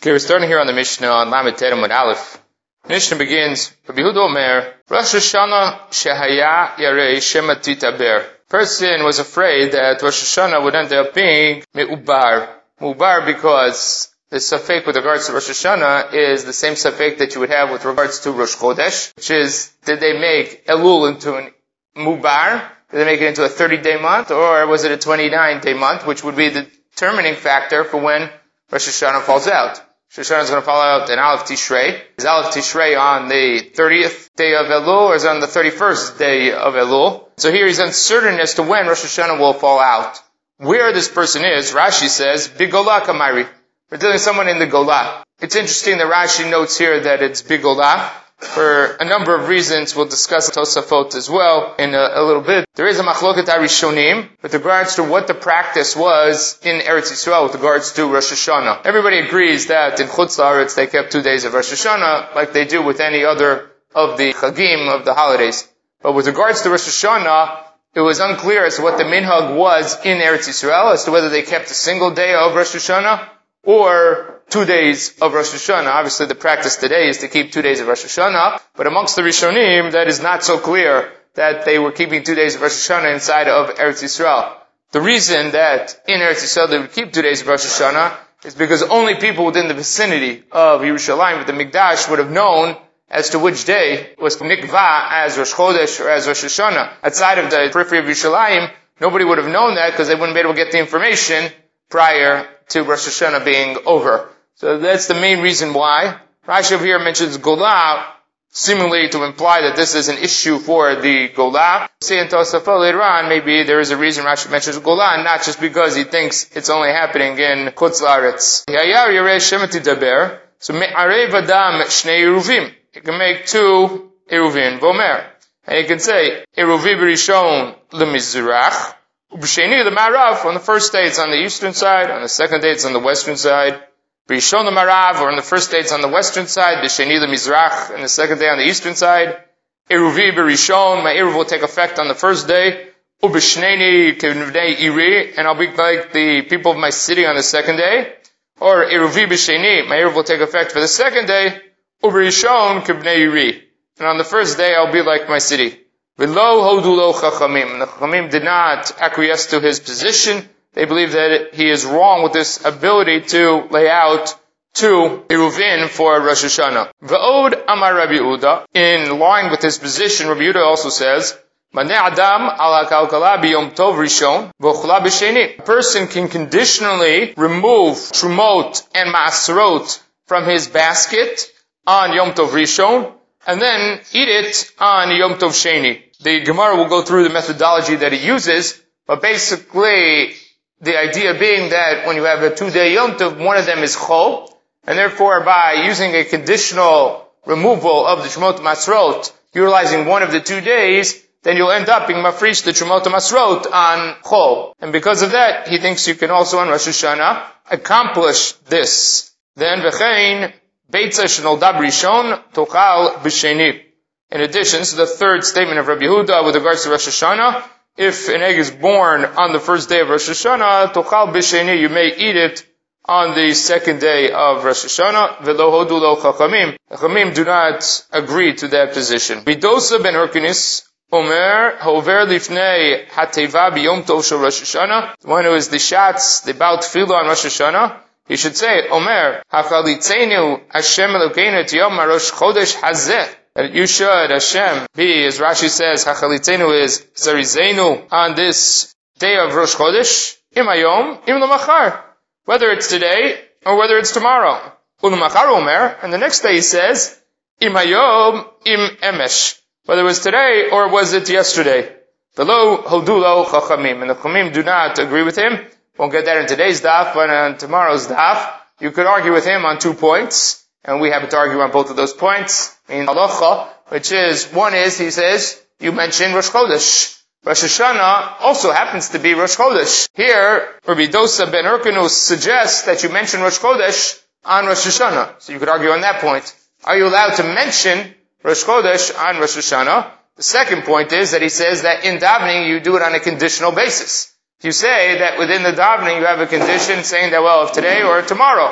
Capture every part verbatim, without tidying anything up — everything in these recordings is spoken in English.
Okay, we're starting here on the Mishnah on Lamed Tet Amud Aleph. Mishnah begins, Rabbi Yehuda Omer, Rosh Hashanah shehaya yarei shema titaber. Person was afraid that Rosh Hashanah would end up being me'ubar. Me'ubar because the safek with regards to Rosh Hashanah is the same safek that you would have with regards to Rosh Chodesh, which is, did they make Elul into an Mubar? Did they make it into a thirty-day month, or was it a twenty-nine day month, which would be the determining factor for when Rosh Hashanah falls out? Rosh Hashanah is going to fall out in Aleph Tishrei. Is Aleph Tishrei on the thirtieth day of Elul, or is it on the thirty-first day of Elul? So here he's uncertain as to when Rosh Hashanah will fall out. Where this person is, Rashi says, Bigolah Kamari. We're dealing with someone in the Golah. It's interesting that Rashi notes here that it's Bigolah. For a number of reasons, we'll discuss Tosafot as well in a, a little bit. There is a machloket harishonim with regards to what the practice was in Eretz Yisrael with regards to Rosh Hashanah. Everybody agrees that in Chutz La'aretz they kept two days of Rosh Hashanah like they do with any other of the Chagim, of the holidays. But with regards to Rosh Hashanah, it was unclear as to what the minhag was in Eretz Yisrael, as to whether they kept a single day of Rosh Hashanah or two days of Rosh Hashanah. Obviously, the practice today is to keep two days of Rosh Hashanah, but amongst the Rishonim, that is not so clear that they were keeping two days of Rosh Hashanah inside of Eretz Yisrael. The reason that in Eretz Yisrael they would keep two days of Rosh Hashanah is because only people within the vicinity of Yerushalayim with the Mikdash would have known as to which day was Nikva as Rosh Chodesh or as Rosh Hashanah. Outside of the periphery of Yerushalayim, nobody would have known that because they wouldn't be able to get the information prior to Rosh Hashanah being over. So that's the main reason why. Rashi over here mentions Golah, seemingly to imply that this is an issue for the Golah. Say in Tosafot later on, maybe there is a reason Rashi mentions Golah, not just because he thinks it's only happening in Chutz La'aretz. So me'arev adam shnei eruvim. You can make two eruvim, vomer. And you can say, eruvi b'rishon lemizrach, u'b'sheni l'marav. On the first day it's on the eastern side, on the second day it's on the western side. B'rishon l'marav, or on the first day it's on the western side, b'sheni l'mizrach, and the second day on the eastern side. Eruvi b'rishon, my eruv will take effect on the first day. U'b'shneni k'vnei iri, and I'll be like the people of my city on the second day. Or eruvi b'sheni, my eruv will take effect for the second day. U'b'rishon k'vnei iri, and on the first day I'll be like my city. V'lo hodu lo chachamim, and the chachamim did not acquiesce to his position. They believe that he is wrong with this ability to lay out two eruvin for Rosh Hashanah. V'od amar Rabbi Yehuda, in line with his position, Rabbi Yehuda also says, Maneh adam ala kalkala biyom tov rishon v'ochla b'sheni. A person can conditionally remove trumot and maasrot from his basket on Yom Tov Rishon, and then eat it on Yom Tov Sheni. The Gemara will go through the methodology that he uses, but basically, the idea being that when you have a two-day Yom Tov, one of them is Chol, and therefore by using a conditional removal of the Trumot Masrot, utilizing one of the two days, then you'll end up being mafrish the Trumot Masrot on Chol. And because of that, he thinks you can also on Rosh Hashanah accomplish this. Then V'chein, Beitza Shenol Dab Rishon, Tochal B'Sheni. In addition to the third statement of Rabbi Yehuda with regards to Rosh Hashanah, if an egg is born on the first day of Rosh Hashanah, Tochal B'Sheni, you may eat it on the second day of Rosh Hashanah. V'lo hodu lo chachamim. Chachamim do not agree to that position. Bidosa ben Hyrcanus, Omer, Hover Lifnei Hateva B'Yom Tov Shel Rosh Hashanah. The one who is the Shatz, the Baal Tefillah on Rosh Hashanah, he should say, Omer, Hachalitzenu Hashem Elokeinu et Yom HaRosh Chodesh Hazeh. That you should, Hashem, be, as Rashi says, Hachalitzenu is Zarizenu on this day of Rosh Chodesh, Im Hayom, Im L'machar. Whether it's today or whether it's tomorrow. U'L'machar Omer, and the next day he says, Im Hayom, Im Emesh. Whether it was today or was it yesterday. V'lo hodu lo chachamim, and the chachamim do not agree with him. Won't get that in today's daf, but on tomorrow's daf, you could argue with him on two points, and we happen to argue on both of those points in halacha, which is, one is, he says, you mentioned Rosh Chodesh. Rosh Hashanah also happens to be Rosh Chodesh. Here, Rabbi Dosa ben Hyrcanus suggests that you mention Rosh Chodesh on Rosh Hashanah. So you could argue on that point. Are you allowed to mention Rosh Chodesh on Rosh Hashanah? The second point is that he says that in davening you do it on a conditional basis. If you say that within the davening you have a condition saying that, well, if today or tomorrow,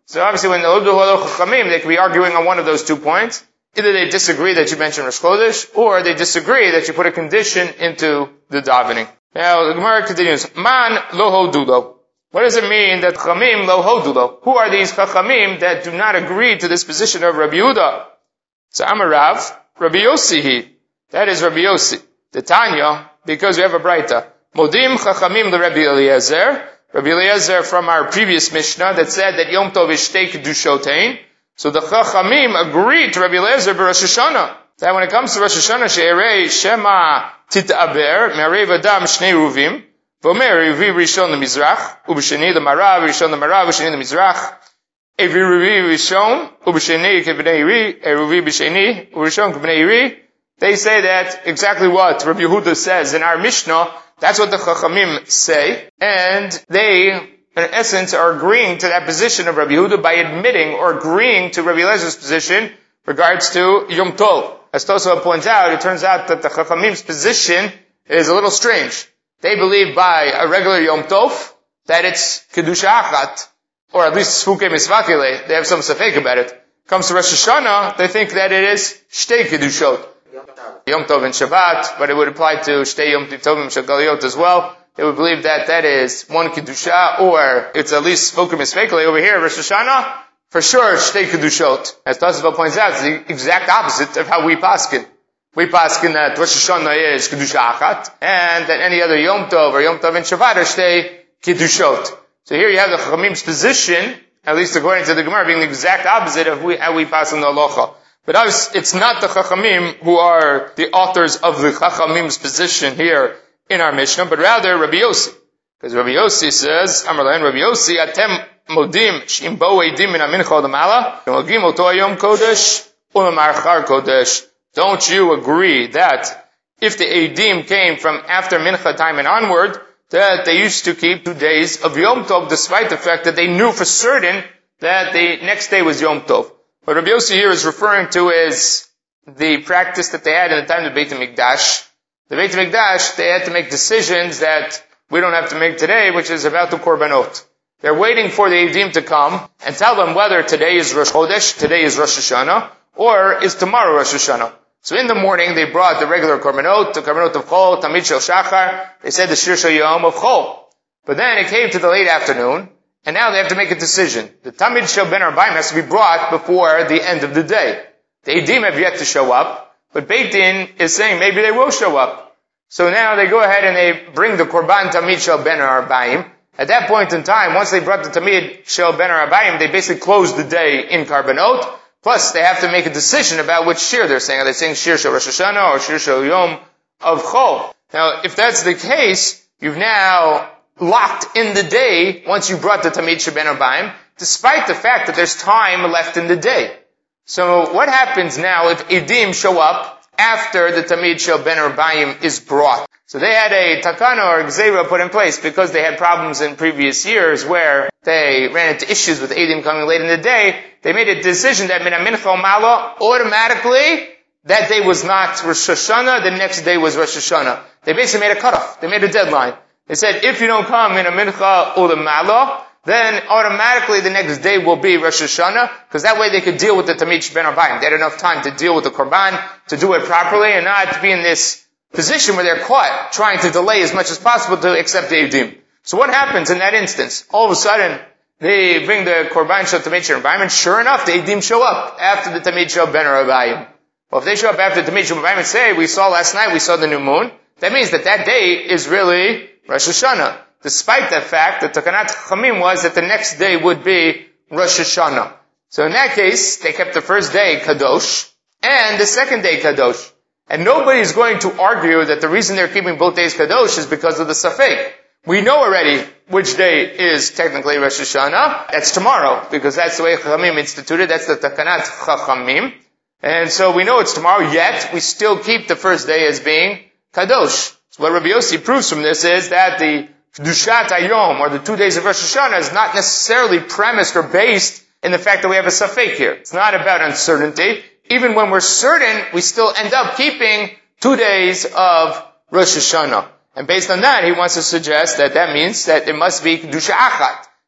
So obviously when the Odu Holo Chachamim, they could be arguing on one of those two points. Either they disagree that you mentioned Rosh Chodesh, or they disagree that you put a condition into the davening. Now the Gemara continues, Man lo hodulo. What does it mean that Chachamim lo hodulo? Who are these Chachamim that do not agree to this position of Rabbi Yehuda? So Amarav, Rabbi Yossi. That is Rabbi Yossi. The Tanya, because we have a Braita. Modim Chachamim le Rabbi Eliezer. Rabbi Eliezer from our previous Mishnah that said that Yom Tov is shtei kedushotein. So the Chachamim agreed to Rabbi Eliezer b'Rosh Hashanah. That when it comes to Rosh Hashanah, she'erei shema tit'aber, me'arev adam shnei ruvim, v'omer revi rishon lemizrach, u'b'sheni lemarav, rishon lemarav, u'sheni lemizrach, evi revi rishon, u'b'sheni k'bnei iri, eruvi b'sheni, u'rishon k'bnei iri. They say that exactly what Rabbi Yehuda says in our Mishnah. That's what the Chachamim say, and they, in essence, are agreeing to that position of Rabbi Yehuda by admitting or agreeing to Rabbi Eliezer's position regards to Yom Tov. As Tosafot points out, it turns out that the Chachamim's position is a little strange. They believe by a regular Yom Tov that it's Kedusha Achat, or at least Sfuke Misvakile. They have some safek about it. Comes to Rosh Hashanah, they think that it is Shtei Kedushot. Yom Tov and Shabbat, but it would apply to Shtei Yom Tovim Shagaliot as well. They would believe that that is one Kedusha, or it's at least Sfuke Misvakile over here, Rosh Hashanah. For sure, Shtei Kedushot. As Tosafot points out, it's the exact opposite of how we paskin. We paskin that Rosh Hashanah is Kedusha Achat, and that any other Yom Tov or Yom Tov and Shabbat are Shtei Kedushot. So here you have the Chachamim's position, at least according to the Gemara, being the exact opposite of we, how we paskin the Halacha. But it's not the Chachamim who are the authors of the Chachamim's position here in our Mishnah, but rather Rabbi Yossi. Because Rabbi Yossi says, Amarlan Rabbi Yossi, Atem modim shim bo eidim min amincha l'mala, v'mogim oto hayom kodesh, u'lemar char kodesh. Don't you agree that if the eidim came from after mincha time and onward, that they used to keep two days of Yom Tov, despite the fact that they knew for certain that the next day was Yom Tov? What Rabbi Yossi here is referring to is the practice that they had in the time of the Beit HaMikdash. The Beit HaMikdash, they had to make decisions that we don't have to make today, which is about the Korbanot. They're waiting for the Eidim to come and tell them whether today is Rosh Chodesh, today is Rosh Hashanah, or is tomorrow Rosh Hashanah. So in the morning, they brought the regular Korbanot, the Korbanot of Chol, Tamid Shel Shachar. They said the Shir Shel Yom of Chol. But then it came to the late afternoon, and now they have to make a decision. The Tamid Shel Ben Arbaim has to be brought before the end of the day. The Eidim have yet to show up, but Beit Din is saying maybe they will show up. So now they go ahead and they bring the Korban Tamid Shel Ben Arbaim. At that point in time, once they brought the Tamid Shel Ben Arbaim, they basically closed the day in Korbanot. Plus, they have to make a decision about which Shir they're saying. Are they saying Shir Shel Rosh Hashanah or Shir Shel Yom of Chol? Now, if that's the case, you've now locked in the day once you brought the Tamid Shel Ben Arbaim, despite the fact that there's time left in the day. So what happens now if Eidim show up after the Tamid Shel Ben Arbaim is brought? So they had a takana or gzeira put in place because they had problems in previous years where they ran into issues with Eidim coming late in the day. They made a decision that min mincha mala, automatically that day was not Rosh Hashanah, the next day was Rosh Hashanah. They basically made a cutoff. They made a deadline. They said, if you don't come in a mincha u'lemala, then automatically the next day will be Rosh Hashanah, because that way they could deal with the Tamid Shel Ben Arbaim. They had enough time to deal with the Korban, to do it properly, and not to be in this position where they're caught trying to delay as much as possible to accept the Eidim. So what happens in that instance? All of a sudden, they bring the Korban Shel Tamid Shel Ben Arbaim, and sure enough, the Eidim show up after the Tamid Shel Ben Arbaim. Well, if they show up after the Tamid Shel Ben Arbaim and say, we saw last night, we saw the new moon, that means that that day is really Rosh Hashanah, despite the fact that Takanat Chachamim was that the next day would be Rosh Hashanah. So in that case, they kept the first day Kadosh, and the second day Kadosh. And nobody's going to argue that the reason they're keeping both days Kadosh is because of the Safek. We know already which day is technically Rosh Hashanah. That's tomorrow, because that's the way Chachamim instituted. That's the Takanat Chachamim. And so we know it's tomorrow, yet we still keep the first day as being Kadosh. So what Rabbi Yossi proves from this is that the Kedushat Hayom, or the two days of Rosh Hashanah, is not necessarily premised or based in the fact that we have a Safek here. It's not about uncertainty. Even when we're certain, we still end up keeping two days of Rosh Hashanah. And based on that, he wants to suggest that that means that it must be Kedusha Achat.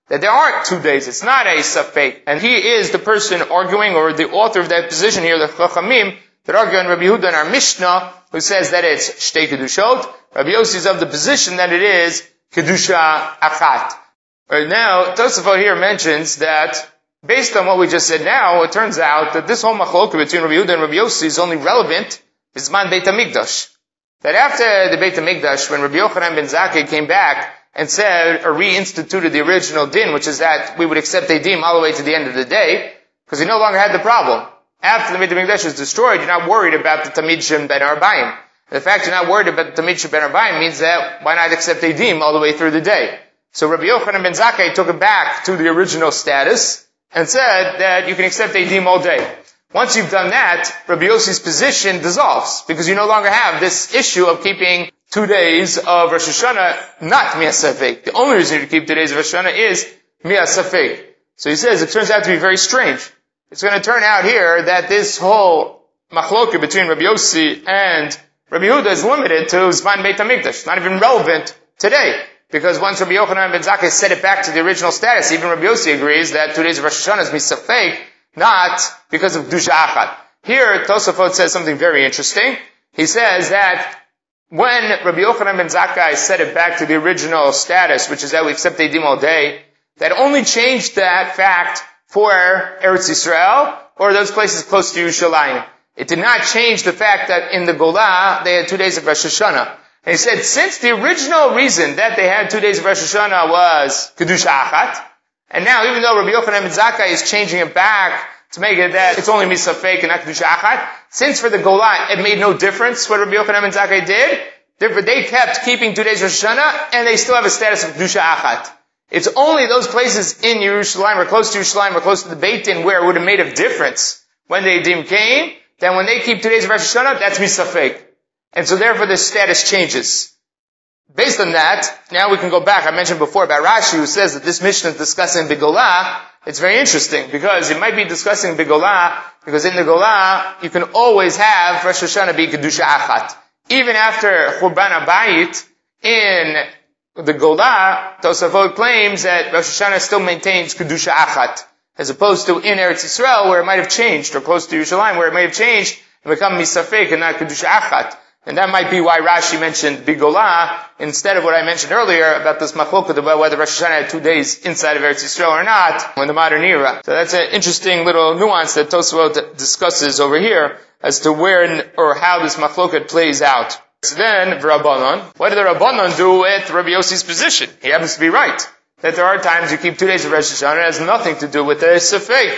that there aren't two days. It's not a safek. And he is the person arguing, or the author of that position here, the Chachamim, that argue on Rabbi Yehuda in our Mishnah, who says that it's Shtei Kedushot. Rabbi Yossi is of the position that it is Kedusha Achat. Right now, Tosafot here mentions that, based on what we just said now, it turns out that this whole machloka between Rabbi Yehuda and Rabbi Yossi is only relevant Bisman Beit HaMikdash. That after the Beit HaMikdash, when Rabbi Yochanan ben Zakkai came back and said, or reinstituted the original din, which is that we would accept Eidim all the way to the end of the day, because he no longer had the problem. After the Beit HaMikdash was destroyed, you're not worried about the Tamid Shem ben Arbaim. The fact you're not worried about the Tamid Shem ben Arbaim means that why not accept Eidim all the way through the day? So Rabbi Yochanan ben Zakkai took it back to the original status and said that you can accept Eidim all day. Once you've done that, Rabbi Yossi's position dissolves, because you no longer have this issue of keeping two days of Rosh Hashanah, not Mia Safek. The only reason you keep two days of Rosh Hashanah is Mia Safek. So he says it turns out to be very strange. It's going to turn out here that this whole machloka between Rabbi Yossi and Rabbi Yehuda is limited to Zman Beit HaMikdash, not even relevant today. Because once Rabbi Yochanan ben Zakkai set it back to the original status, even Rabbi Yossi agrees that two days of Rosh Hashanah is misafek, not because of Kedusha Achat. Here, Tosafot says something very interesting. He says that when Rabbi Yochanan ben Zakkai set it back to the original status, which is that we accept Eidim all day, that only changed that fact for Eretz Yisrael, or those places close to Yerushalayim. It did not change the fact that in the Golah, they had two days of Rosh Hashanah. And he said, since the original reason that they had two days of Rosh Hashanah was Kedusha Achat, and now even though Rabbi Yochanan ben Zakkai is changing it back to make it that it's only Misafek and not Kedusha Achat, since for the Golah it made no difference what Rabbi Yochanan ben Zakkai did, therefore they kept keeping two days of Rosh Hashanah, and they still have a status of Kedusha Achat. It's only those places in Yerushalayim, or close to Yerushalayim, or close to the Beit Din, where it would have made a difference when the Eidim came, then when they keep two days of Rosh Hashanah, that's Misafek. And so therefore the status changes. Based on that, now we can go back. I mentioned before about Rashi, who says that this Mishnah is discussing Bigolah. It's very interesting, because it might be discussing Bigolah, because in the Golah, you can always have Rosh Hashanah be Kedusha Achat. Even after Churban HaBayit, in the Golah, Tosafot claims that Rosh Hashanah still maintains Kedusha Achat, as opposed to in Eretz Yisrael, where it might have changed, or close to Yerushalayim, where it might have changed and become Misafek and not Kedusha Achat. And that might be why Rashi mentioned Bigolah instead of what I mentioned earlier about this machloket about whether Rosh Hashanah had two days inside of Eretz Yisrael or not in the modern era. So that's an interesting little nuance that Tosafot discusses over here as to where or how this machloket plays out. So then, Rabbanon, what did the Rabbanon do with Rabbi Yossi's position? He happens to be right. That there are times you keep two days of Rosh Hashanah, it has nothing to do with the Safek.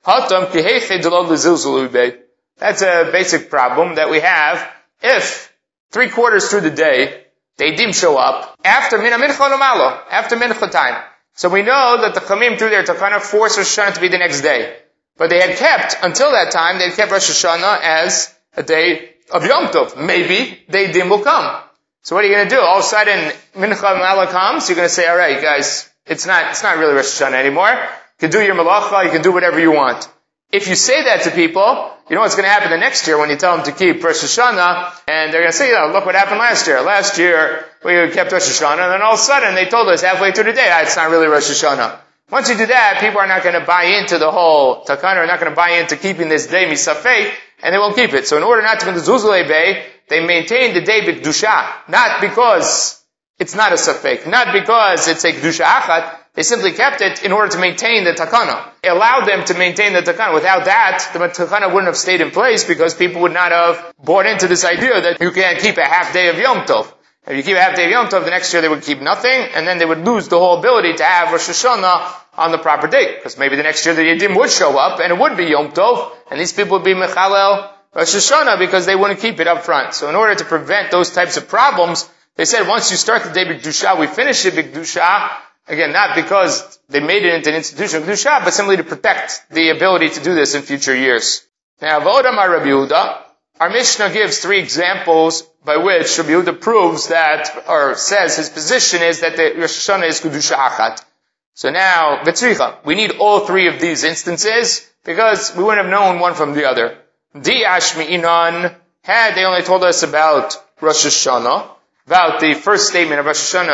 That's a basic problem that we have. If three quarters through the day, the Eidim show up, after Mina Mincha Lomalo, after Mincha time. So we know that the Chamim through there to kind of force Rosh Hashanah to be the next day. But they had kept, until that time, they had kept Rosh Hashanah as a day of Yom Tov. Maybe the Eidim will come. So what are you going to do? All of a sudden, Mincha Lomalo comes, you're going to say, alright guys, it's not, it's not really Rosh Hashanah anymore. You can do your malacha, you can do whatever you want. If you say that to people, you know what's going to happen the next year when you tell them to keep Rosh Hashanah, and they're going to say, you know, look what happened last year. Last year, we kept Rosh Hashanah, and then all of a sudden they told us halfway through the day, ah, it's not really Rosh Hashanah. Once you do that, people are not going to buy into the whole takana, are not going to buy into keeping this day misafei, and they won't keep it. So in order not to go to Zuzulei Bay, they maintain the day b'kedusha, not because it's not a safek, not because it's a kedusha achat. They simply kept it in order to maintain the takana. It allowed them to maintain the takana. Without that, the takana wouldn't have stayed in place because people would not have bought into this idea that you can't keep a half day of Yom Tov. If you keep a half day of Yom Tov, the next year they would keep nothing, and then they would lose the whole ability to have Rosh Hashanah on the proper date. Because maybe the next year the Yedim would show up, and it would be Yom Tov, and these people would be Mechalel Rosh Hashanah because they wouldn't keep it up front. So in order to prevent those types of problems, they said once you start the day B'Kedusha, we finish it B'Kedusha. Again, not because they made it into an institution of Kedusha, but simply to protect the ability to do this in future years. Now, V'odamar Rabbi Yehuda, our Mishnah gives three examples by which Rabbi Yehuda proves that, or says his position is that the Rosh Hashanah is Kedusha Achat. So now, V'tzricha, we need all three of these instances, because we wouldn't have known one from the other. Di Ashmi'inan, had they only told us about Rosh Hashanah, about the first statement of Rosh Hashanah,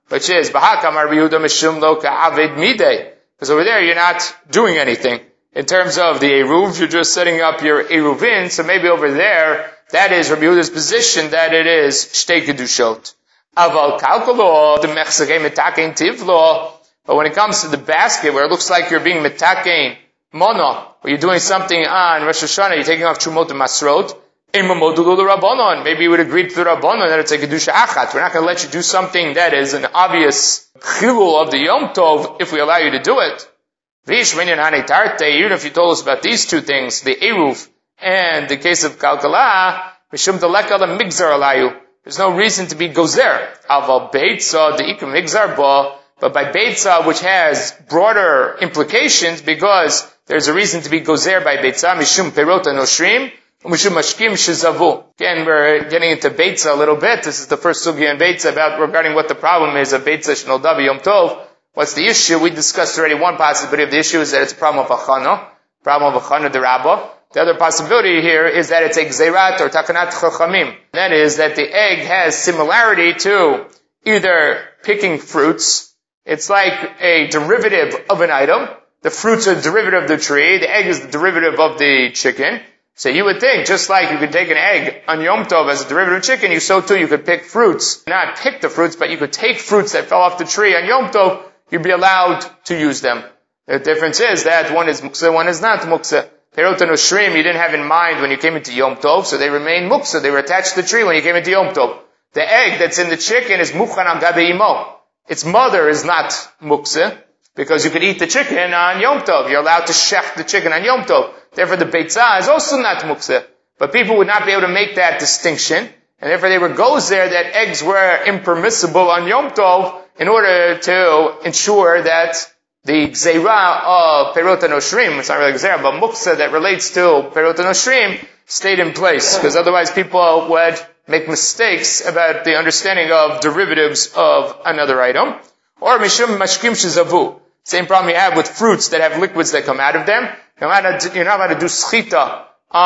which is Bahakamar Yehuda Mishum Lo Ka'avid Midei. Because over there you're not doing anything. In terms of the Eruv, you're just setting up your Eruvin, so maybe over there, that is Rabbi Yehuda's position that it is Shtei Kedushot. Aval Kalkalo, the Mechzagei Metakein Tivlo. But when it comes to the basket, where it looks like you're being Metakein Mono, where you're doing something on Rosh Hashanah, you're taking off Trumot and Masrot, maybe you would agree to the Rabbanon that it's a Kedusha Achat. We're not going to let you do something that is an obvious chilul of the Yom Tov if we allow you to do it. Even if you told us about these two things, the Eruv and the case of Kalkala, there's no reason to be gozer. Aval Beitza, the Ikum Migzar Ba, but by Beitza, which has broader implications, because there's a reason to be gozer by Beitza, Mishum Perota Noshrim, Mishum Mashkim Shizavu. Again, we're getting into Beitza a little bit. This is the first sugya in Beitza about regarding what the problem is of Beitza Shnoldav Yom Tov. What's the issue? We discussed already one possibility of the issue is that it's a problem of achana, problem of achana de Rabbah. The other possibility here is that it's a gzeirat or takanat chachamim. That is that the egg has similarity to either picking fruits. It's like a derivative of an item. The fruits are the derivative of the tree. The egg is the derivative of the chicken. So you would think, just like you could take an egg on Yom Tov as a derivative of chicken, you so too you could pick fruits. Not pick the fruits, but you could take fruits that fell off the tree on Yom Tov. You'd be allowed to use them. The difference is that one is muksa, one is not muksa. Perot Noshrim you didn't have in mind when you came into Yom Tov, so they remain muksa. They were attached to the tree when you came into Yom Tov. The egg that's in the chicken is mukhan al gabe imo. Its mother is not muksa, because you could eat the chicken on Yom Tov. You're allowed to shech the chicken on Yom Tov. Therefore the beitzah is also not muksa. But people would not be able to make that distinction, and therefore they were goes there that eggs were impermissible on Yom Tov, in order to ensure that the gzeira of Perot Noshrim, it's not really gzeira, but muksa that relates to Perot Noshrim, stayed in place. Because otherwise people would make mistakes about the understanding of derivatives of another item. Or mishum mashkim shizavu. Same problem you have with fruits that have liquids that come out of them. You're not allowed to do schita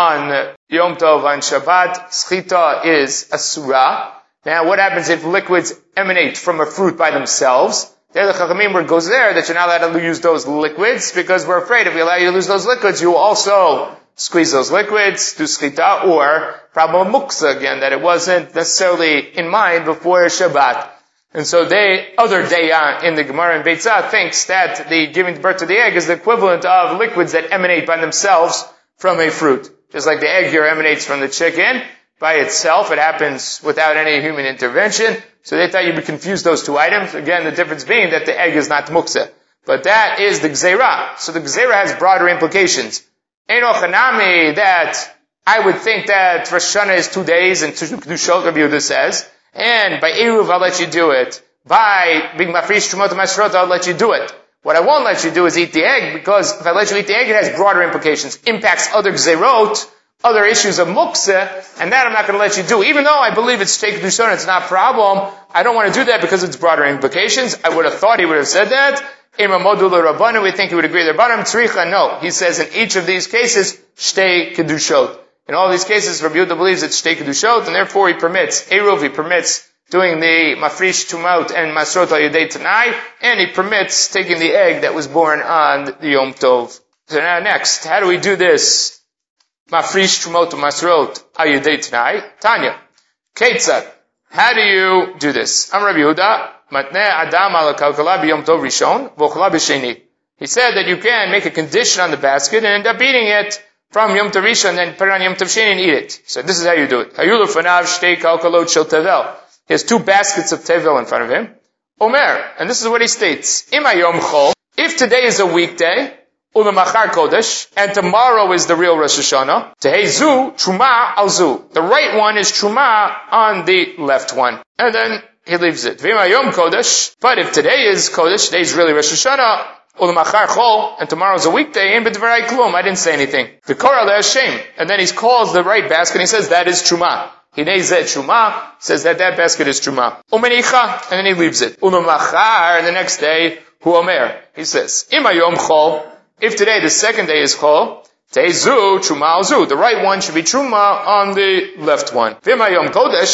on Yom Tov, on Shabbat. Schita is asura. Now, what happens if liquids emanate from a fruit by themselves? There the Chachamim where goes there that you're not allowed to use those liquids, because we're afraid if we allow you to use those liquids, you will also squeeze those liquids, do schita, or problem of muksa again, that it wasn't necessarily in mind before Shabbat. And so they, other dayan in the Gemara and Beitzah thinks that the giving birth to the egg is the equivalent of liquids that emanate by themselves from a fruit. Just like the egg here emanates from the chicken, by itself, it happens without any human intervention. So they thought you would confuse those two items. Again, the difference being that the egg is not muksa. But that is the gzeira. So the gzeira has broader implications. Eino chanami, that I would think that Rosh Hashanah is two days and Kedushot, Rabbi Yehuda says. And by Eruv, I'll let you do it. By being mafrish Trumot Masrot, I'll let you do it. What I won't let you do is eat the egg, because if I let you eat the egg, it has broader implications. Impacts other gzeirot, other issues of muksa, and that I'm not going to let you do. Even though I believe it's Shtei Kedushot, it's not a problem, I don't want to do that because it's broader implications. I would have thought he would have said that. Ima modul Rabbanu, we think he would agree with Rabbanim. Tzricha, no. He says in each of these cases, Shtei Kedushot. In all these cases, Rabbi Yehuda believes it's Shtei Kedushot, and therefore he permits Eruv, he permits doing the Mafrish Tumot and Masrot al Yedei Tanai, and he permits taking the egg that was born on the Yom Tov. So now next, how do we do this? Mafrish Tumot Masrot al Yedei Tanai. Tanya. Ketzad. How do you do this? I'm Rabbi Yehuda. Matneh Adam al Kalkala b'Yom Tov Rishon, v'Ochla b'Sheni. He said that you can make a condition on the basket and end up eating it from Yom Tov Rishon, and then put it on Yom Tov Sheni and eat it. So this is how you do it. Hayulu fanav shtei kalkalot shel tevel. He has two baskets of tevel in front of him. Omer, and this is what he states. Ima yom chol. If today is a weekday, ulemachar kodesh, and tomorrow is the real Rosh Hashanah, tehezu truma al zu. The right one is truma on the left one, and then he leaves it. V'ima yom kodesh. But if today is kodesh, today is really Rosh Hashanah, ulemachar chol, and tomorrow is a weekday, in b'dvarai klum, I didn't say anything. V'kora le'ashem, and then he calls the right basket, and he says that is truma. Hinei zeh truma, says that that basket is truma. Umenicha, and then he leaves it. Ulemachar, and the next day, hu omer. He says, ima yom chol, if today the second day is chol, tezu truma al zu. The right one should be truma on the left one. V'ima yom kodesh,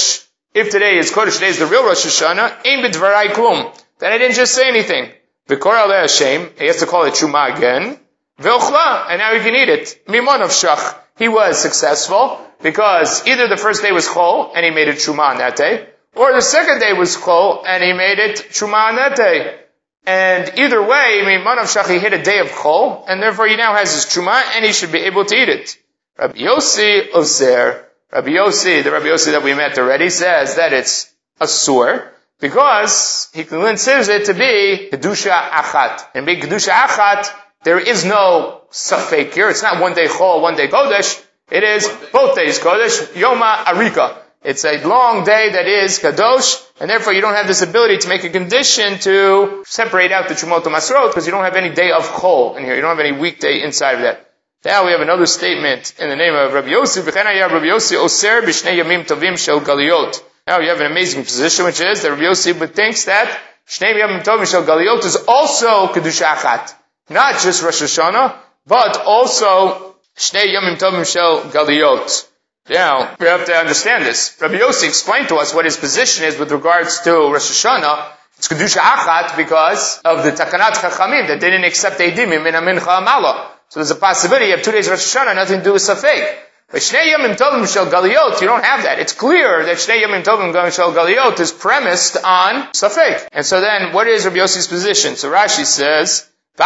if today is Kodesh, today is the real Rosh Hashanah, ein b'dvarai klum. Then I didn't just say anything. V'kor aleh Hashem, he has to call it Truma again. V'ochla, and now he can eat it. Mimon of Shach. He was successful, because either the first day was Chol, and he made it Truma on that day, or the second day was Chol, and he made it Truma on that day. And either way, Mimon of Shach, he hit a day of Chol, and therefore he now has his Truma, and he should be able to eat it. Rabbi Yossi Oser, Rabbi Yossi, the Rabbi Yossi that we met already, says that it's asur, because he considers it to be Kedusha Achat. And being Kedusha Achat, there is no safek here. It's not one day Chol, one day Kodesh. It is both days Kodesh, Yoma Arika. It's a long day that is Kadosh, and therefore you don't have this ability to make a condition to separate out the Trumot Masrot, because you don't have any day of Chol in here. You don't have any weekday inside of that. Now we have another statement in the name of Rabbi Yossi. Rabbi Yossi Oser b'shnei yamim tovim shel galiyot. Now you have an amazing position, which is that Rabbi Yossi thinks that shnei yamim tovim shel galiyot is also Kedusha Achat. Not just Rosh Hashanah, but also shnei yamim tovim shel galiyot. Now, we have to understand this. Rabbi Yossi explained to us what his position is with regards to Rosh Hashanah. It's Kedusha Achat because of the Takanat Chachamim that they didn't accept Eidimim in a Mincha Amala. So there's a possibility you have two days of Rosh Hashanah, nothing to do with Safek. But Shnei Yomim Tovim Shel Galiyot, you don't have that. It's clear that Shnei Yomim Tovim Shel Galiyot is premised on Safek. And so then, what is Rabbi Yossi's position? So Rashi says,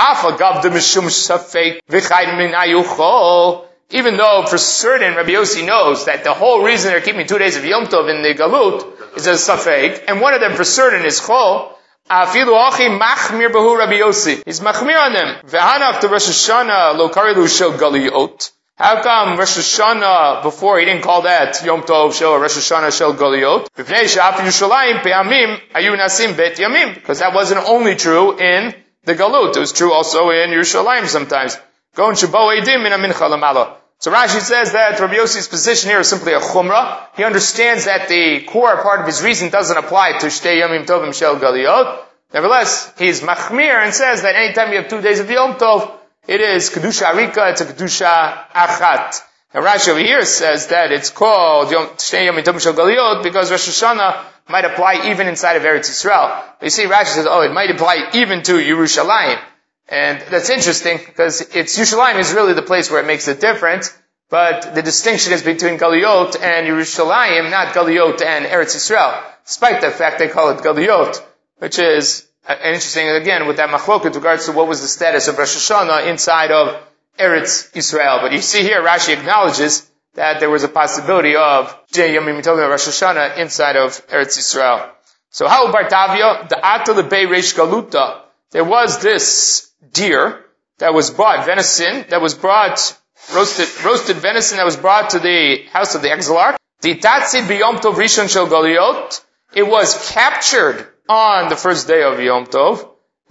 even though for certain Rabbi Yossi knows that the whole reason they're keeping two days of Yom Tov in the Galut is a Safek, and one of them for certain is Chol, Afilu achi machmir behu Rabbi Yossi. He's machmir on them. Ve'hanach to Rosh Hashanah lo karilu shel galiyot. How come Rosh Hashanah before he didn't call that Yom Tov shel Rosh Hashanah shel galiyot? B'fnei she'af Yerushalayim pe'amim ayu nasim bet yamim. Because that wasn't only true in the Galut. It was true also in Yerushalayim sometimes. Gon shebo eidim min amincha lamala. So Rashi says that Rabbi Yossi's position here is simply a chumrah. He understands that the core part of his reason doesn't apply to Shtei Yomim Tovim Shel Galiyot. Nevertheless, he's machmir and says that anytime you have two days of Yom Tov, it is Kedusha Arika, it's a Kedusha Achat. And Rashi over here says that it's called Shtei Yomim Tovim Shel Galiyot because Rosh Hashanah might apply even inside of Eretz Yisrael. But you see, Rashi says, oh, it might apply even to Yerushalayim. And that's interesting because it's Yerushalayim is really the place where it makes a difference, but the distinction is between Galiyot and Yerushalayim, not Galiyot and Eretz Yisrael, despite the fact they call it Galiyot, which is interesting again with that machlok with regards to what was the status of Rosh Hashanah inside of Eretz Yisrael. But you see here, Rashi acknowledges that there was a possibility of Jei Yomim Tovim Rosh Hashanah inside of Eretz Yisrael. So how Bartavia, the Atal Bei Reish Galuta, there was this deer that was brought, venison, that was brought, roasted, roasted venison that was brought to the house of the exilarch. The Tatzi B'Yom Tov Rishon Shel Galiyot, it was captured on the first day of Yom Tov,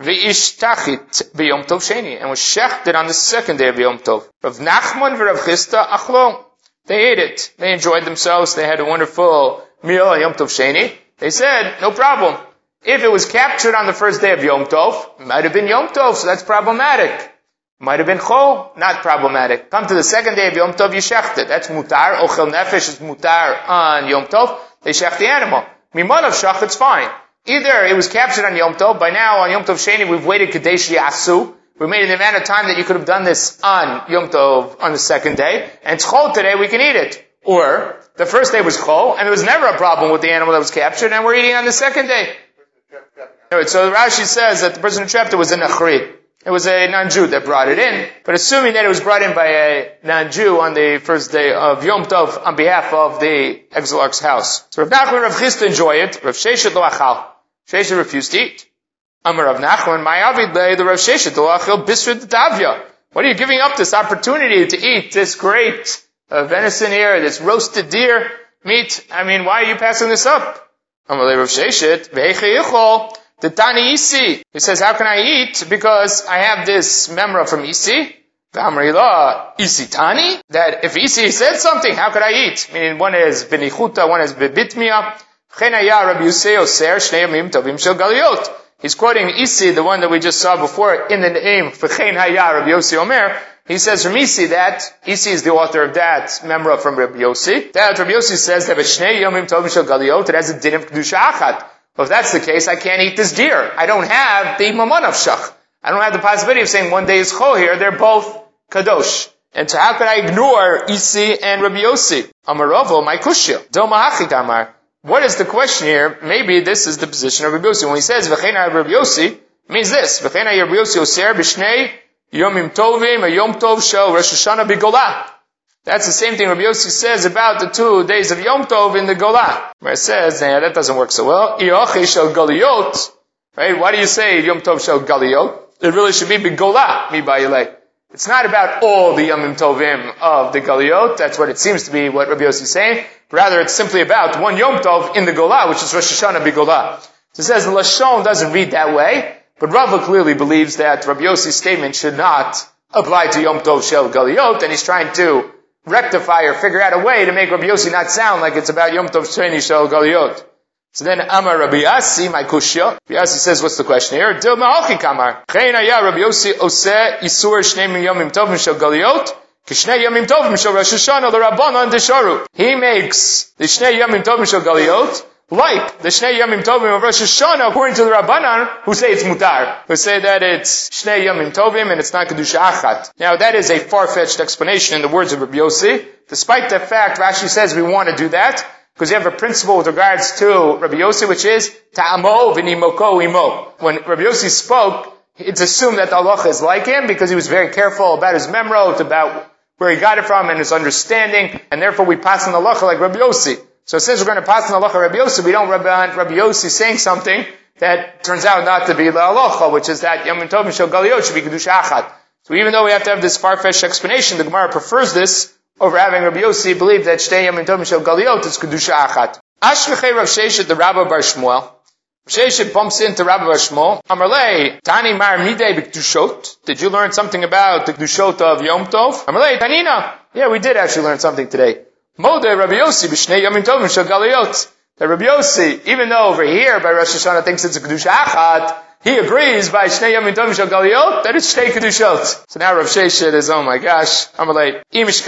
V'ishtachit B'Yom Tov Sheni, and was shechted on the second day of Yom Tov. Rav Nachman v'Rav Chisda Achlo, they ate it. They enjoyed themselves. They had a wonderful meal on Yom Tov Sheni. They said, no problem. If it was captured on the first day of Yom Tov, it might have been Yom Tov, so that's problematic. Might have been Chol, not problematic. Come to the second day of Yom Tov, you shecht it. That's mutar. Ochel nefesh is mutar on Yom Tov. They shecht the animal. Mimon of shach, it's fine. Either it was captured on Yom Tov, by now on Yom Tov Sheni we've waited Kadesh Yasu. We made an amount of time that you could have done this on Yom Tov on the second day, and it's Chol today, we can eat it. Or, the first day was Chol, and there was never a problem with the animal that was captured, and we're eating on the second day. So Rashi says that the person who trapped it was a Nachri. It was a non-Jew that brought it in, but assuming that it was brought in by a non-Jew on the first day of Yom Tov on behalf of the exilarch's house. So Rav Nachman and Rav Chisda enjoy it. Rav Sheshet lo achal. Sheshet refused to eat. Amar Rav Nachman, my avid lay the Rav Sheshet lo achal bisrid tavya. What are you giving up this opportunity to eat this great uh, venison here, this roasted deer meat? I mean, why are you passing this up? Amar lay Rav Sheshet v'heiche yichol. The Tani Isi. He says, how can I eat? Because I have this memra from Isi. V'amrila Isi Tani. That if Isi said something, how could I eat? Meaning one is Benichuta, one is Bebitmia. Chenaya Rabbi Yosei Oser Shnei Yomim Tovim Shel Galiyot. He's quoting Isi, the one that we just saw before, in the name V'chen Haya Rabbi Yosei Omer, He says from Isi that, Isi is the author of that memra from Rabbi Yossi, that Rabbi Yossi says that Shnei Yomim Tovim Shel Galiot, it has a din of Kedusha Achat. Well, if that's the case, I can't eat this deer. I don't have the Maman of Shach. I don't have the possibility of saying one day is Chol here, they're both Kadosh. And so how could I ignore Isi and Rabbi Yossi? Amarovo, my kushya. Doma hachik amar. What is the question here? Maybe this is the position of Rabbi Yossi. When he says, V'chena Rabbi Yossi, it means this. V'chena Rabbi Yossi oser b'shnei yomim tovim, a yom tov shel Rosh Hashanah b'golah. That's the same thing Rabbi Yossi says about the two days of Yom Tov in the Golah. Where it says, nah, that doesn't work so well. Iochi shel Galiyot. Right? Why do you say Yom Tov shel Galiyot? It really should be b'golah, mi ba'ilei. It's not about all the Yomim Tovim of the Galiyot. That's what it seems to be what Rabbi Yossi is saying. Rather, it's simply about one Yom Tov in the Golah, which is Rosh Hashanah b'golah. So it says the Lashon doesn't read that way, but Rava clearly believes that Rabbi Yossi's statement should not apply to Yom Tov shel Galiyot, and he's trying to rectify or figure out a way to make Rabbi Yossi not sound like it's about Yom Tov Sheni Shel Galiyot. So then, Amar Rabbi Yassi, my kushya. Rabbi Yassi says, what's the question here? Dil ma'ochi kamar. Chein haya Rabbi Yossi oseh isur shnei yomim tovim shel Galiyot, kishnei yomim tovim shel Rosh Hashanah l'Rabbanan desharu. He makes the shnei yomim tovim shel Galiyot like the Shnei Yomim Tovim of Rosh Hashanah, according to the Rabbanan, who say it's mutar, who say that it's Shnei Yomim Tovim and it's not Kedusha Achat. Now that is a far-fetched explanation in the words of Rabbi Yossi. Despite the fact, Rashi says we want to do that, because you have a principle with regards to Rabbi Yossi, which is Ta'amo v'nimoko imo. When Rabbi Yossi spoke, it's assumed that the halacha is like him, because he was very careful about his memrot, about where he got it from and his understanding, and therefore we pass on the halacha like Rabbi Yossi. So since we're going to pass on the halacha Rabbi Yossi, we don't rub on Rabbi Yossi saying something that turns out not to be the halacha, which is that Yom Tovim Shel Galiyot should be Kedusha Achat. So even though we have to have this far-fetched explanation, the Gemara prefers this over having Rabbi Yossi believe that Shtei Yom Tovim Shel Galiyot is Kedusha Achat. Ashvechei Rav Sheshet the Rabba Bar Shmuel. Rav Sheshet bumps into Rabba Bar Shmuel. Amarlei, Tani Mar Midei B'Kedushot. Did you learn something about the Kedushot of Yom Tov? Amarlei, Tanina. Yeah, we did actually learn something today. Mode Rabbi Yossi b'shnei Yomim Tovim shel Galiyot. That Rabbi Yossi, even though over here by Rosh Hashanah thinks it's a Kedusha Achat, he agrees by Shnei Yomim Tovim shel Galiyot that it's Shnei Kedushot. So now Rav Sheshet is, oh my gosh, Amalei,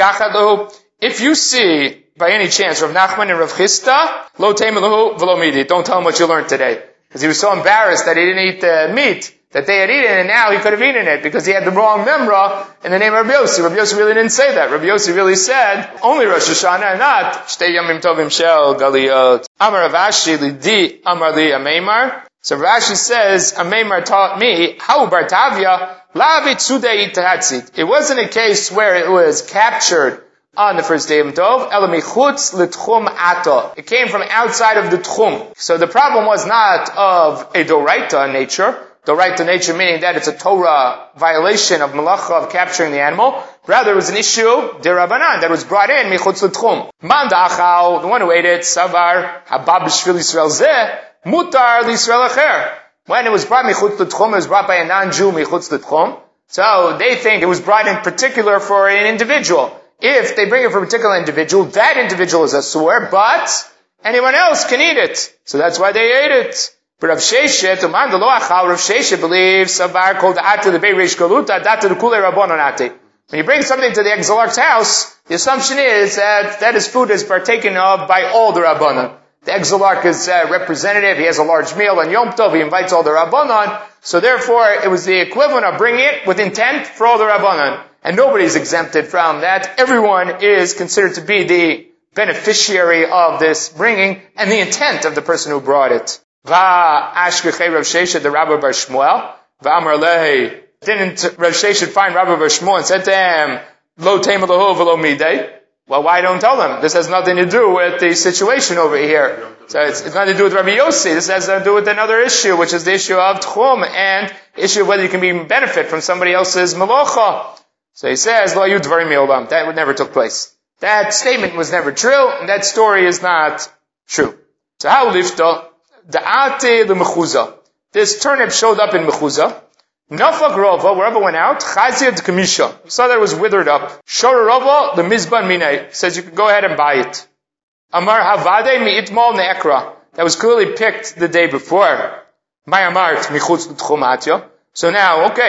if you see by any chance Rav Nachman and Rav Chisda, lo teimelahu v'lo midi, don't tell him what you learned today. Because he was so embarrassed that he didn't eat the meat that they had eaten, and now he could have eaten it because he had the wrong memra in the name of Rabbi Yossi. Rabbi Yossi really didn't say that. Rabbi Yossi really said only Rosh Hashanah and not Shtei Yomim Tovim Shel Galiyot. Amar Rav Ashi Lidi Amar Li Ameimar. So Rav Ashi says, Ameimar taught me, Hau Bartavia Lavi Tzudei Tahatzit. It wasn't a case where it was captured on the first day of Tov, Elamichutz L'Tchum Ato. It came from outside of the Tchum. So the problem was not of a Doraita nature. Doraita nature meaning that it's a Torah violation of Malacha of capturing the animal. Rather, it was an issue, Derabanan, that was brought in, Michutz L'Tchum. Man Da'achal, the one who ate it, Savar, Habab B'Shvil Yisrael Zeh, Mutar L'Yisrael Acher. When it was brought Michutz L'Tchum, it was brought by a non-Jew Michutz L'Tchum. So they think it was brought in particular for an individual. If they bring it for a particular individual, that individual is a asur, but anyone else can eat it. So that's why they ate it. But Rav Sheshet, Uman Delo Achal, Rav Sheshet believes Savar called Ate the Beirish Galuta, Date the Kule Rabbanon Ate. When you bring something to the Exilarch's house, the assumption is that that is food is partaken of by all the Rabbanon. The Exilarch is uh, representative, he has a large meal on Yom Tov, he invites all the Rabbanon, so therefore it was the equivalent of bringing it with intent for all the Rabbanon. And nobody is exempted from that. Everyone is considered to be the beneficiary of this bringing and the intent of the person who brought it. Va ashkechei Rav Sheshet the Rabba Bar Shmuel. Va'amar lehi. Didn't Rav Sheshet find Rabba Bar Shmuel and said to him, Lo teim lahu v'lo midei? Well, why don't tell them? This has nothing to do with the situation over here. So it's, it's nothing to do with Rabbi Yossi. This has to do with another issue, which is the issue of Tchum and issue of whether you can be benefit from somebody else's Malocha. So he says, Lo yudvarim me'olam. That would never took place. That statement was never true, and that story is not true. So how lifta? Da'ate l'mechuza. This turnip showed up in mechuza. Nafak rova, wherever went out, chazir d'kamisha. You saw that it was withered up. Shor rova, the mizban minay. Says you can go ahead and buy it. Amar havade mi'itmal ne'ekra. That was clearly picked the day before. My amart michutz l'tchum atya. So now, okay.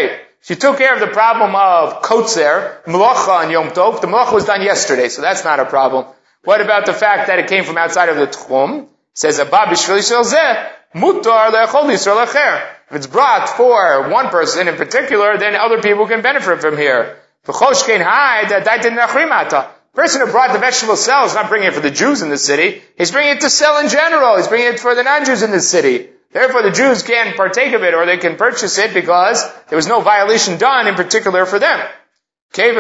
She took care of the problem of kotzer, melacha on Yom Tov. The melacha was done yesterday, so that's not a problem. What about the fact that it came from outside of the tchum? It says, Abba b'shvil yisrael zeh, mutar le'echol yisrael acher. If it's brought for one person in particular, then other people can benefit from here. V'choshkein hai, that daitin nachrimata. The person who brought the vegetable cell is not bringing it for the Jews in the city. He's bringing it to sell in general. He's bringing it for the non-Jews in the city. Therefore, the Jews can't partake of it, or they can purchase it because there was no violation done in particular for them. Then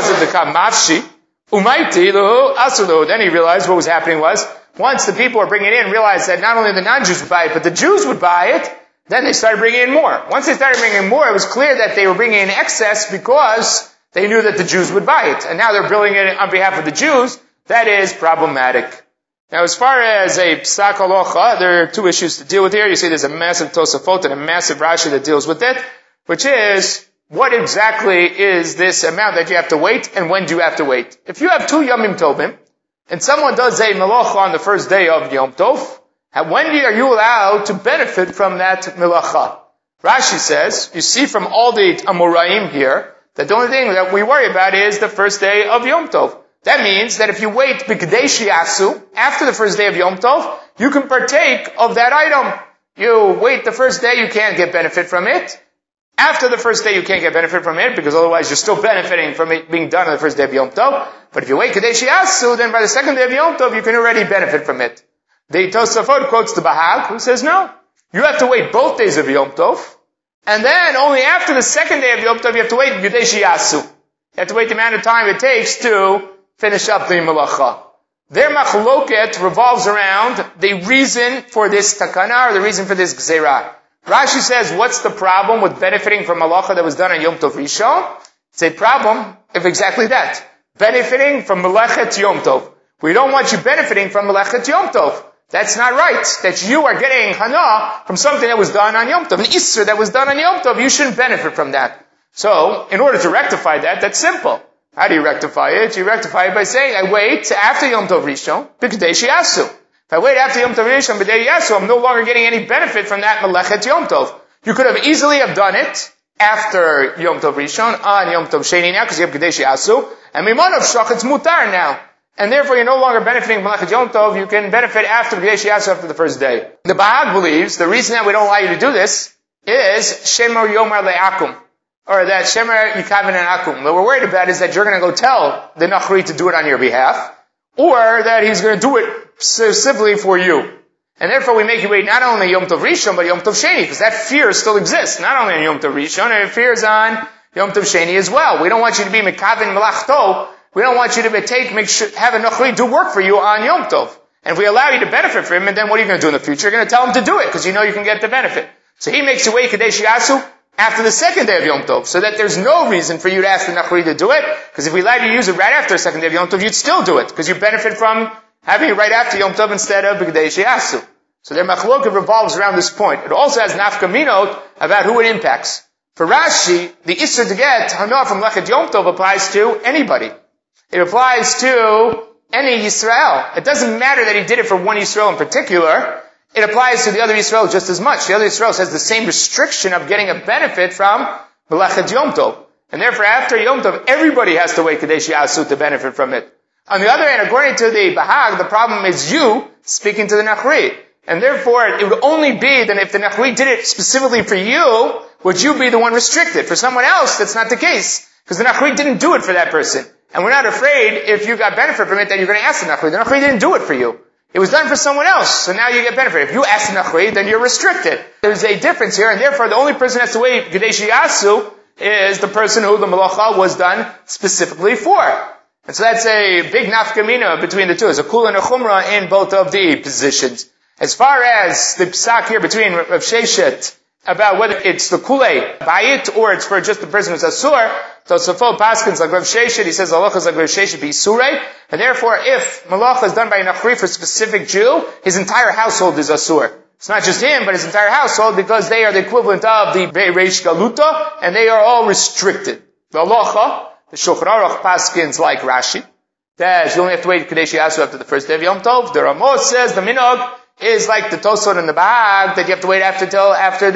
he realized what was happening was, once the people were bringing it in, realized that not only the non-Jews would buy it, but the Jews would buy it, then they started bringing in more. Once they started bringing in more, it was clear that they were bringing in excess because they knew that the Jews would buy it. And now they're billing it on behalf of the Jews. That is problematic. Now, as far as a psak halacha, there are two issues to deal with here. You see there's a massive Tosafot and a massive Rashi that deals with it, which is, what exactly is this amount that you have to wait, and when do you have to wait? If you have two Yomim Tovim, and someone does a melacha on the first day of Yom Tov, when are you allowed to benefit from that melacha? Rashi says, you see from all the Amoraim here, that the only thing that we worry about is the first day of Yom Tov. That means that if you wait b'kdei shi'asu, after the first day of Yom Tov, you can partake of that item. You wait the first day, you can't get benefit from it. After the first day, you can't get benefit from it, because otherwise you're still benefiting from it being done on the first day of Yom Tov. But if you wait b'kdei shi'asu, then by the second day of Yom Tov, you can already benefit from it. The Tosafot quotes the Bahag, who says no. You have to wait both days of Yom Tov, and then only after the second day of Yom Tov, you have to wait b'kdei shi'asu. You have to wait the amount of time it takes to finish up the malacha. Their machloket revolves around the reason for this takana, or the reason for this gzera. Rashi says, what's the problem with benefiting from malacha that was done on Yom Tov Rishon? It's a problem of exactly that. Benefiting from Melechet Yom Tov. We don't want you benefiting from Melechet Yom Tov. That's not right. That you are getting hana from something that was done on Yom Tov. An Isser that was done on Yom Tov, you shouldn't benefit from that. So, in order to rectify that, that's simple. How do you rectify it? You rectify it by saying, I wait after Yom Tov Rishon, b'kdei shi'asu. If I wait after Yom Tov Rishon, b'kdei shi'asu, I'm no longer getting any benefit from that Melechet Yom Tov. You could have easily have done it after Yom Tov Rishon, on Yom Tov Sheni now, because you have b'kdei shi'asu, and mimonov shachetz mutar now. And therefore you're no longer benefiting from Melechet Yom Tov, you can benefit after b'kdei shi'asu, after the first day. The Bahag believes, the reason that we don't allow you to do this, is Shemar Yomar Le'akum. Or that Shemer Yikaven and Akum. What we're worried about is that you're going to go tell the Nachri to do it on your behalf, or that he's going to do it specifically for you. And therefore we make you wait not only Yom Tov Rishon, but Yom Tov Sheni, because that fear still exists, not only on Yom Tov Rishon, and it fears on Yom Tov Sheni as well. We don't want you to be Mekaven Melachto. We don't want you to take, make sure, have a Nachri do work for you on Yom Tov. And if we allow you to benefit from him, and then what are you going to do in the future? You're going to tell him to do it, because you know you can get the benefit. So he makes you wait Kadei Shi'asu after the second day of Yom Tov, so that there's no reason for you to ask the Nachri to do it, because if we let you use it right after the second day of Yom Tov, you'd still do it, because you benefit from having it right after Yom Tov instead of B'kdei Shi'asu. So their machloket revolves around this point. It also has nafka minot about who it impacts. For Rashi, the Isser to get hana from Lechet Yom Tov applies to anybody. It applies to any Yisrael. It doesn't matter that he did it for one Yisrael in particular. It applies to the other Yisrael just as much. The other Yisrael has the same restriction of getting a benefit from Melechet Yom Tov. And therefore, after Yom Tov, everybody has to wait Kadei Shi'asu to benefit from it. On the other hand, according to the Bahag, the problem is you speaking to the Nachri. And therefore, it would only be that if the Nachri did it specifically for you, would you be the one restricted? For someone else, that's not the case. Because the Nachri didn't do it for that person. And we're not afraid, if you got benefit from it, that you're going to ask the Nachri. The Nachri didn't do it for you. It was done for someone else, so now you get benefit. If you ask the Nachri, then you're restricted. There's a difference here, and therefore the only person who has to wait Kadei Shi'asu is the person who the Malacha was done specifically for. And so that's a big nafkamina between the two. There's a kula and a chumrah in both of the positions. As far as the psak here between Rav Sheshet about whether it's the kule bayit or it's for just the person who's asur, Tosafot Paskins like Rav Sheshet, he says halacha is like Rav Sheshet be surei, and therefore if malacha is done by a nachri for a specific Jew, his entire household is asur. It's not just him, but his entire household, because they are the equivalent of the Reish Galuta, and they are all restricted. The halacha, the Shulchan Aruch Paskins like Rashi, that you only have to wait Kadei Shi'asu after the first day of Yom Tov. The Ramos says the minog is like the Tosot and the Bahag, that you have to wait after till after the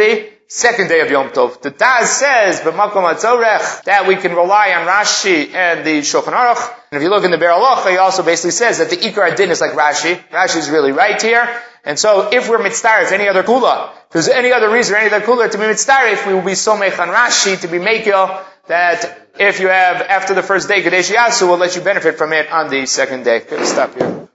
second day of Yom Tov. The Taz says, B'makom HaTzorech, that we can rely on Rashi and the Shulchan Aruch. And if you look in the Be'er Halacha, he also basically says that the Ikar Adin is like Rashi. Rashi is really right here. And so if we're mitzdarif, any other kula, if there's any other reason, any other kula to be mitzdarif, we will be somech on Rashi to be mekil, that if you have after the first day Kadesh Yasu, will let you benefit from it on the second day. Good, stop here.